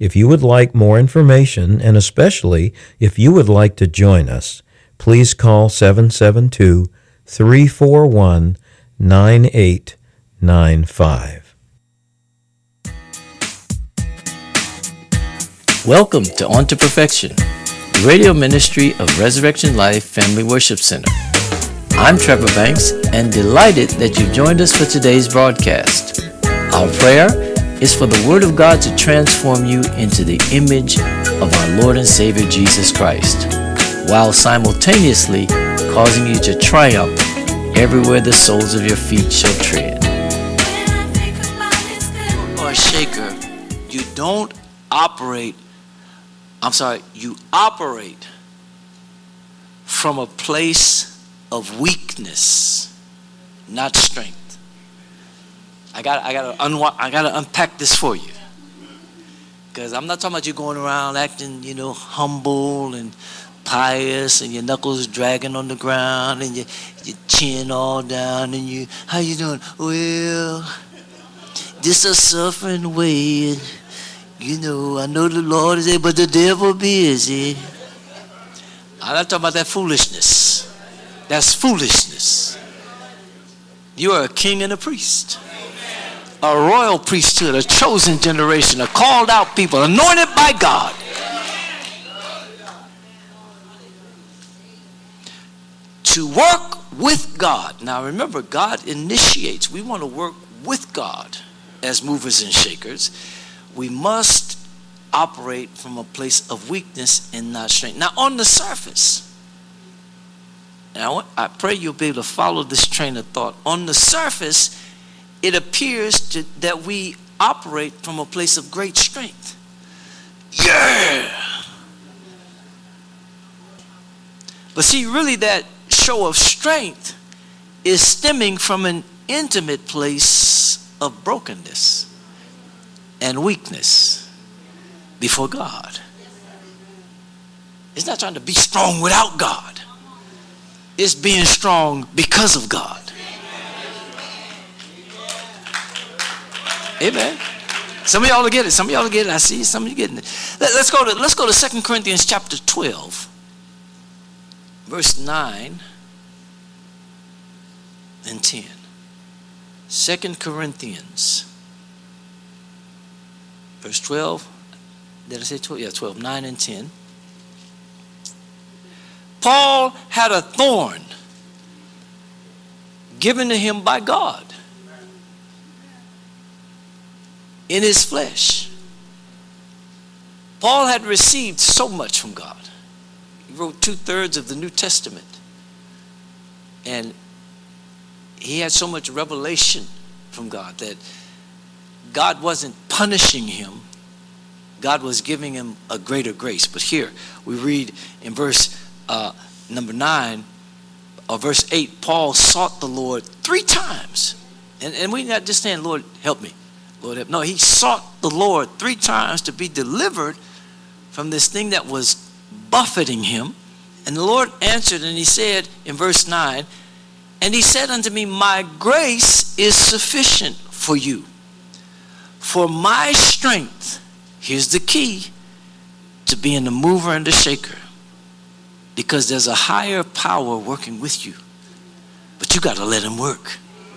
If you would like more information, and especially if you would like to join us, please call 772-341-9895. Welcome to On to Perfection, the radio ministry of Resurrection Life Family Worship Center. I'm Trevor Banks and delighted that you joined us for today's broadcast. Our prayer is for the Word of God to transform you into the image of our Lord and Savior Jesus Christ, while simultaneously causing you to triumph everywhere the soles of your feet shall tread. Or a shaker, you operate from a place of weakness, not strength. I gotta unpack this for you, because I'm not talking about you going around acting, humble and pious, and your knuckles dragging on the ground, and your chin all down, and how you doing? Well, this a suffering way, and I know the Lord is able, but the devil busy. I'm not talking about that foolishness. That's foolishness. You are a king and a priest. A royal priesthood, a chosen generation, a called out people, anointed by God. To work with God. Now remember, God initiates. We want to work with God as movers and shakers. We must operate from a place of weakness and not strength. Now on the surface, I pray you'll be able to follow this train of thought. On the surface, it appears that we operate from a place of great strength. Yeah! But see, really that show of strength is stemming from an intimate place of brokenness and weakness before God. It's not trying to be strong without God. It's being strong because of God. Amen. Some of y'all will get it. Some of y'all will get it. I see some of you getting it. Let's go to 2 Corinthians chapter 12, verse 9 and 10. 2 Corinthians, verse 12. Did I say 12? Yeah, 12, 9 and 10. Paul had a thorn given to him by God in his flesh. Paul had received so much from God. He wrote 2/3 of the New Testament. And he had so much revelation from God that God wasn't punishing him. God was giving him a greater grace. But here we read in verse number 9 or verse 8, Paul sought the Lord 3 times. And we not just saying, Lord, help me. Lord, help. No, he sought the Lord 3 times to be delivered from this thing that was buffeting him. And the Lord answered, and he said in verse 9, and he said unto me, my grace is sufficient for you. For my strength, here's the key to being the mover and the shaker. Because there's a higher power working with you. But you got to let him work.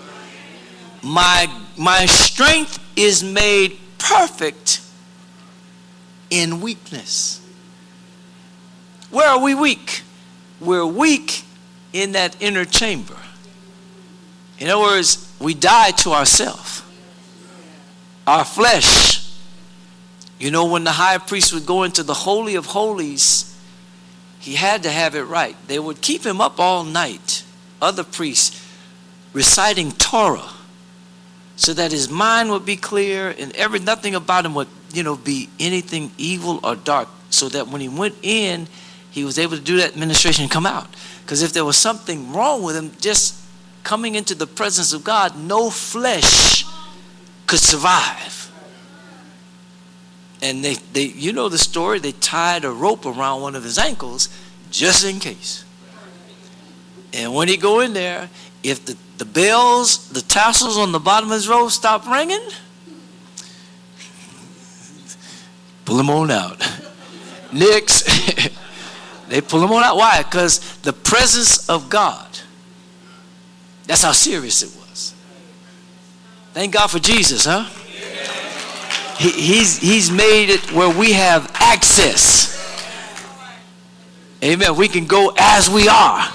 My strength is made perfect in weakness. Where are we weak? We're weak in that inner chamber. In other words, we die to ourselves. Our flesh. When the high priest would go into the Holy of Holies, he had to have it right. They would keep him up all night, other priests, reciting Torah, so that his mind would be clear and nothing about him would, be anything evil or dark, so that when he went in, he was able to do that ministration and come out. Because if there was something wrong with him, just coming into the presence of God, no flesh could survive. And they the story, they tied a rope around one of his ankles just in case. And when he go in there, if the bells, the tassels on the bottom of his robe stop ringing, Pull him on out. Next, they pull him on out. Why? Because the presence of God. That's how serious it was. Thank God for Jesus, huh? He's made it where we have access. Amen. We can go as we are.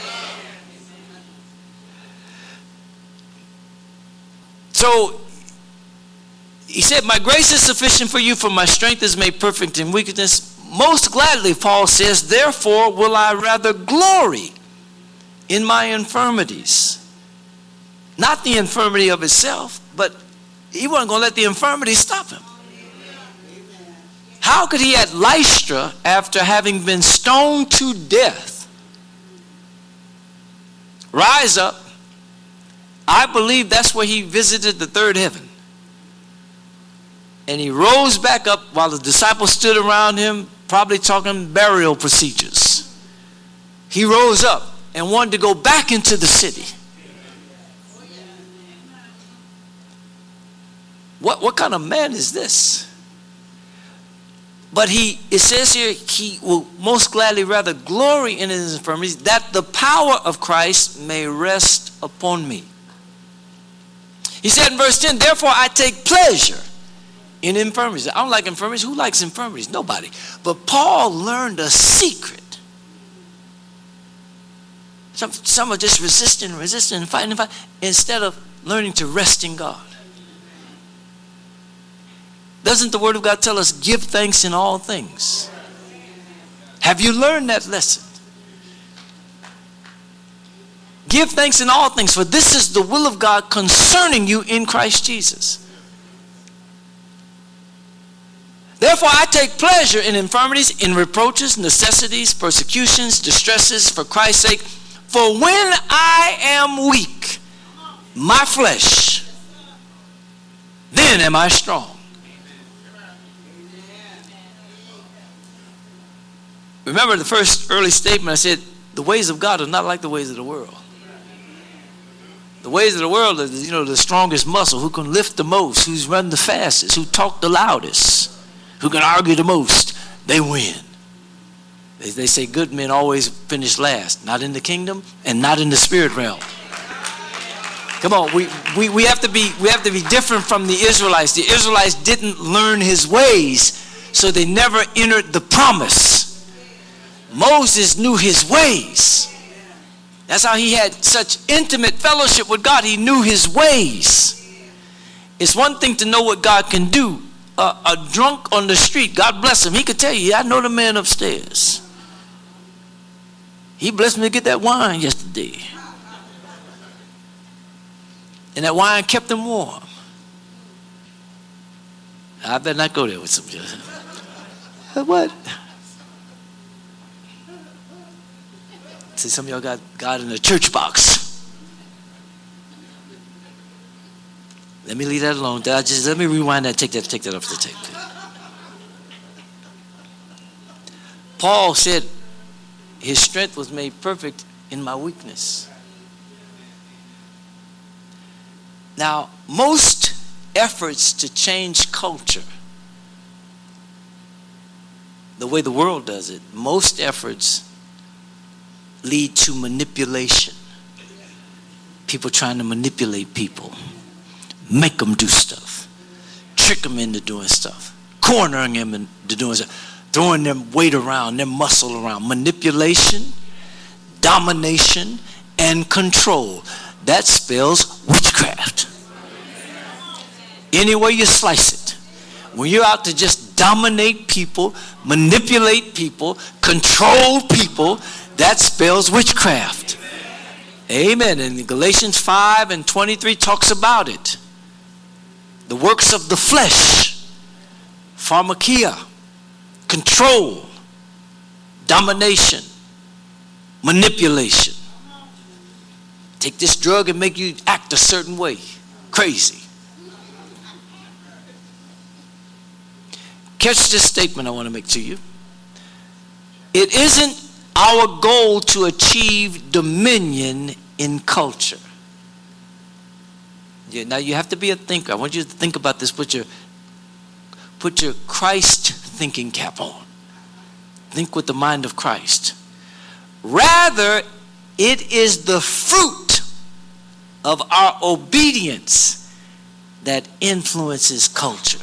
So he said, my grace is sufficient for you, for my strength is made perfect in weakness. Most gladly, Paul says, therefore will I rather glory in my infirmities. Not the infirmity of itself, but he wasn't going to let the infirmity stop him. How could he at Lystra, after having been stoned to death, rise up? I believe that's where he visited the third heaven. And he rose back up while the disciples stood around him, probably talking burial procedures. He rose up and wanted to go back into the city. What kind of man is this? But it says here, he will most gladly rather glory in his infirmities, that the power of Christ may rest upon me. He said in verse 10, therefore I take pleasure in infirmities. I don't like infirmities. Who likes infirmities? Nobody. But Paul learned a secret. Some are just resisting, and fighting, instead of learning to rest in God. Doesn't the Word of God tell us, give thanks in all things? Have you learned that lesson? Give thanks in all things, for this is the will of God concerning you in Christ Jesus. Therefore I take pleasure in infirmities, in reproaches, necessities, persecutions, distresses, for Christ's sake. For when I am weak, my flesh, then am I strong. Remember the first early statement I said, the ways of God are not like the ways of the world. The ways of the world are, the strongest muscle, who can lift the most, who's run the fastest, who talk the loudest, who can argue the most. They win. They say good men always finish last, not in the kingdom and not in the spirit realm. Come on, we have to be different from the Israelites. The Israelites didn't learn his ways, so they never entered the promise. Moses knew his ways. That's how he had such intimate fellowship with God. He knew his ways. It's one thing to know what God can do. A drunk on the street, God bless him, he could tell you, I know the man upstairs. He blessed me to get that wine yesterday. And that wine kept him warm. I better not go there with some. What? See, some of y'all got God in a church box. Let me leave that alone. Let me rewind that. Take that off the tape. Paul said, his strength was made perfect in my weakness. Now, most efforts to change culture, the way the world does it, most efforts lead to manipulation. People trying to manipulate people, make them do stuff, trick them into doing stuff, cornering them into doing stuff, throwing their weight around, their muscle around. Manipulation, domination, and control. That spells witchcraft. Any way you slice it. When you're out to just dominate people, manipulate people, control people, that spells witchcraft. Amen. And Galatians 5:23 talks about it. The works of the flesh, pharmakia, control, domination, manipulation. Take this drug and make you act a certain way. Crazy. Catch this statement I want to make to you. It isn't our goal to achieve dominion in culture. Yeah, now you have to be a thinker. I want you to think about this. Put your Christ thinking cap on. Think with the mind of Christ. Rather, it is the fruit of our obedience that influences culture.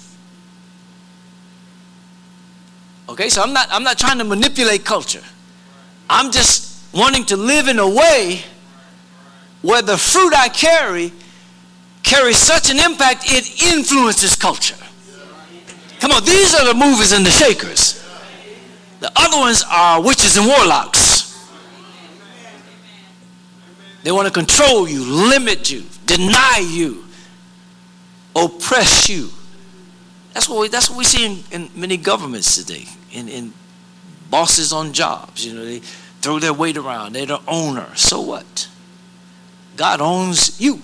Okay, so I'm not trying to manipulate culture. I'm just wanting to live in a way where the fruit I carries such an impact, it influences culture. Come on, these are the movers and the shakers. The other ones are witches and warlocks. They want to control you, limit you, deny you, oppress you. That's what we see in many governments today, in bosses on jobs. You know, they throw their weight around. They're the owner. So what? God owns you.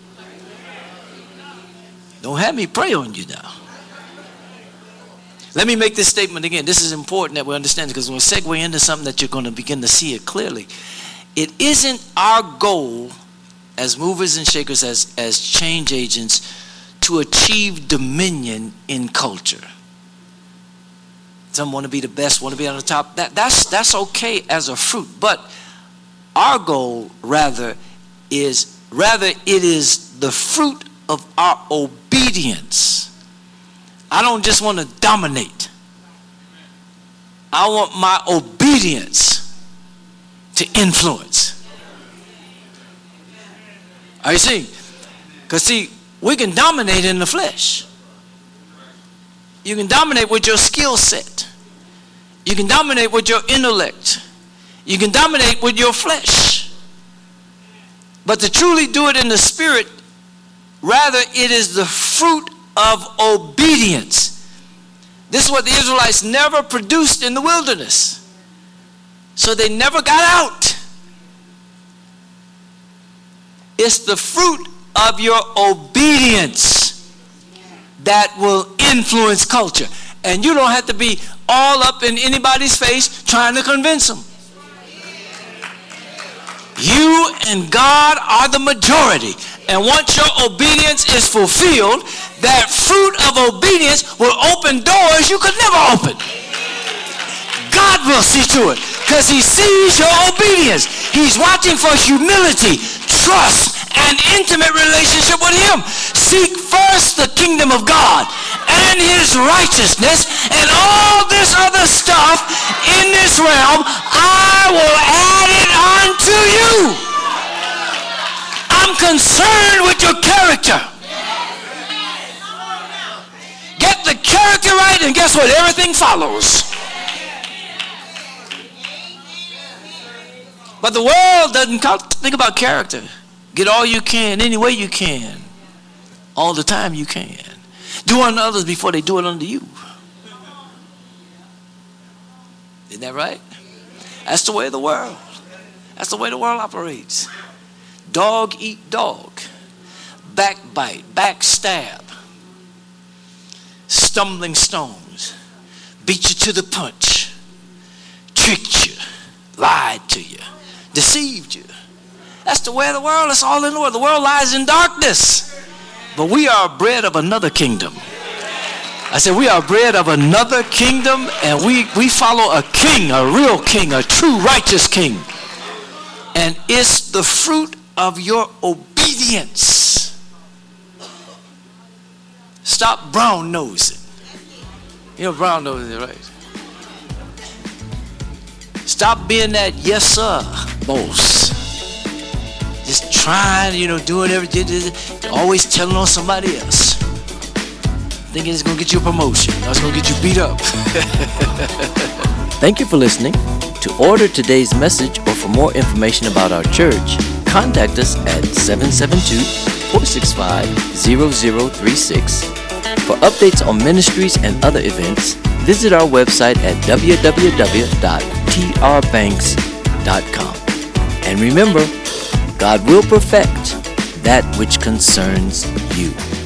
Don't have me pray on you now. Let me make this statement again. This is important that we understand, because we'll segue into something that you're going to begin to see it clearly. It isn't our goal as movers and shakers, as change agents, to achieve dominion in culture. Some want to be the best, want to be on the top. That's okay as a fruit. But our goal rather it is the fruit of our obedience. I don't just want to dominate. I want my obedience to influence. Are you seeing? Because see, we can dominate in the flesh. You can dominate with your skill set. You can dominate with your intellect. You can dominate with your flesh. But to truly do it in the spirit, rather it is the fruit of obedience. This is what the Israelites never produced in the wilderness. So they never got out. It's the fruit of your obedience that will influence culture. And you don't have to be all up in anybody's face trying to convince them. You and God are the majority. And once your obedience is fulfilled, that fruit of obedience will open doors you could never open. God will see to it, because he sees your obedience. He's watching for humility, trust, and intimate relationship with him. Seek first the kingdom of God and his righteousness, and all this other stuff in this realm, I will add it unto you. I'm concerned with your character. Get the character right, and guess what? Everything follows. But the world doesn't think about character. Get all you can, any way you can, all the time you can. Do unto others before they do it unto you. Isn't that right? That's the way of the world. That's the way the world operates. Dog eat dog. Backbite, backstab. Stumbling stones. Beat you to the punch. Tricked you. Lied to you. Deceived you. That's the way of the world. It's all in the world. The world lies in darkness. But we are bred of another kingdom. I said we are bred of another kingdom, and we follow a king, a real king, a true righteous king. And it's the fruit of your obedience. Stop brown nosing. You know brown nosing, right? Stop being that yes sir boss. Just trying, doing everything, always telling on somebody else. Thinking it's going to get you a promotion. Or it's going to get you beat up. Thank you for listening. To order today's message or for more information about our church, contact us at 772-465-0036. For updates on ministries and other events, visit our website at www.trbanks.com. And remember, God will perfect that which concerns you.